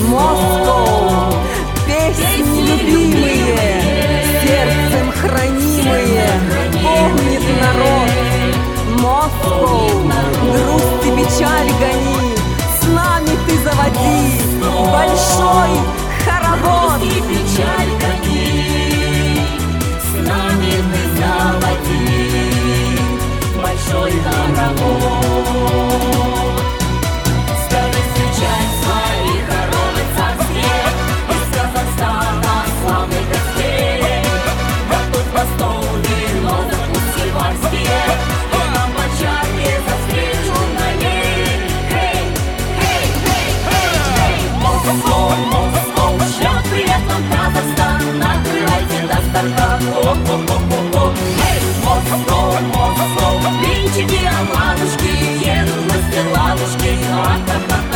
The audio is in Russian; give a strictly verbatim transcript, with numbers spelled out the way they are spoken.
Москва, песни любимые, сердцем хранимые, помнит народ. Москва, грусть и печаль гони, с нами ты заводи большой хоровод. Грусть и печаль гони, с нами ты заводи большой хоровод. Скажи встречать своих хоровы царские, из Казахстана славных гостей. Готовь по стол вино, закуси барские, и нам по чарке за встречу налей. Хей, хей, хей, хей, хей, Москва, Москва, шлет привет вам Казахстан, накрывайте Дастархан. О-о-о-о-о. Эй, Москва, Москва, блинчики, оладушки, едут на ладушки, ха-ха-ха.